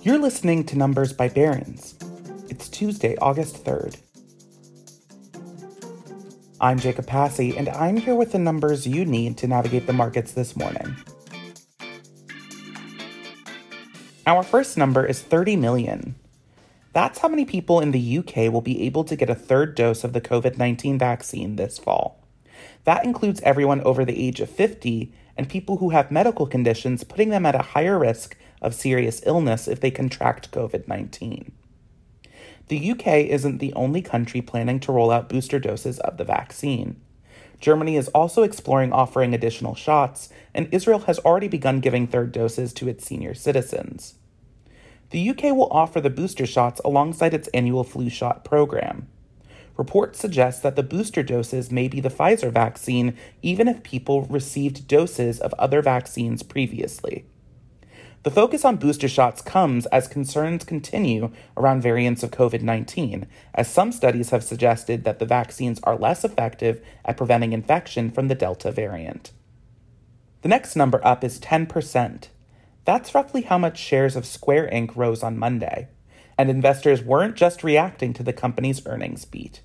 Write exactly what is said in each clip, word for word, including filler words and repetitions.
You're listening to Numbers by Barron's. It's Tuesday, August third. I'm Jacob Passy, and I'm here with the numbers you need to navigate the markets this morning. Our first number is thirty million. That's how many people in the U K will be able to get a third dose of the covid nineteen vaccine this fall. That includes everyone over the age of fifty and people who have medical conditions putting them at a higher risk of serious illness if they contract covid nineteen. The U K isn't the only country planning to roll out booster doses of the vaccine. Germany is also exploring offering additional shots, and Israel has already begun giving third doses to its senior citizens. The U K will offer the booster shots alongside its annual flu shot program. Reports suggest that the booster doses may be the Pfizer vaccine even if people received doses of other vaccines previously. The focus on booster shots comes as concerns continue around variants of covid nineteen, as some studies have suggested that the vaccines are less effective at preventing infection from the Delta variant. The next number up is ten percent. That's roughly how much shares of Square Incorporated rose on Monday, and investors weren't just reacting to the company's earnings beat.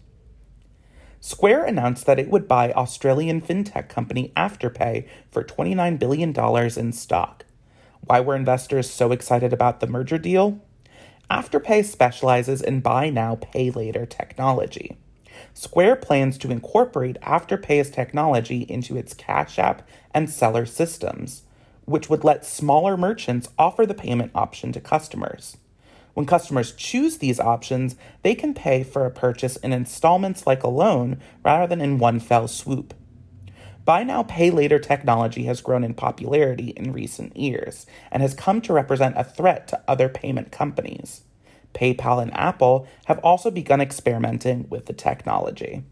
Square announced that it would buy Australian fintech company Afterpay for twenty-nine billion dollars in stock. Why were investors so excited about the merger deal? Afterpay specializes in buy now, pay later technology. Square plans to incorporate Afterpay's technology into its Cash App and seller systems, which would let smaller merchants offer the payment option to customers. When customers choose these options, they can pay for a purchase in installments like a loan rather than in one fell swoop. Buy now, pay later technology has grown in popularity in recent years and has come to represent a threat to other payment companies. PayPal and Apple have also begun experimenting with the technology.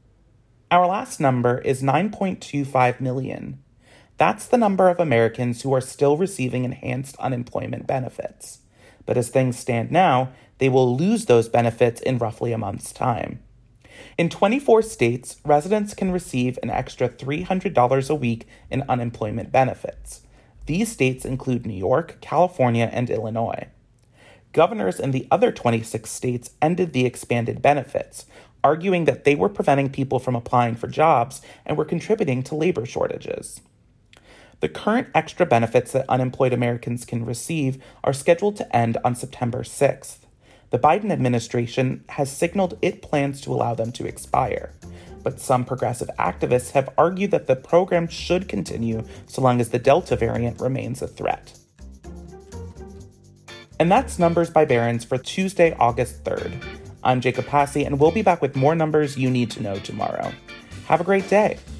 Our last number is nine point two five million. That's the number of Americans who are still receiving enhanced unemployment benefits. But as things stand now, they will lose those benefits in roughly a month's time. In twenty-four states, residents can receive an extra three hundred dollars a week in unemployment benefits. These states include New York, California, and Illinois. Governors in the other twenty-six states ended the expanded benefits, arguing that they were preventing people from applying for jobs and were contributing to labor shortages. The current extra benefits that unemployed Americans can receive are scheduled to end on September sixth. The Biden administration has signaled it plans to allow them to expire, but some progressive activists have argued that the program should continue so long as the Delta variant remains a threat. And that's Numbers by Barron's for Tuesday, August third. I'm Jacob Passy, and we'll be back with more numbers you need to know tomorrow. Have a great day.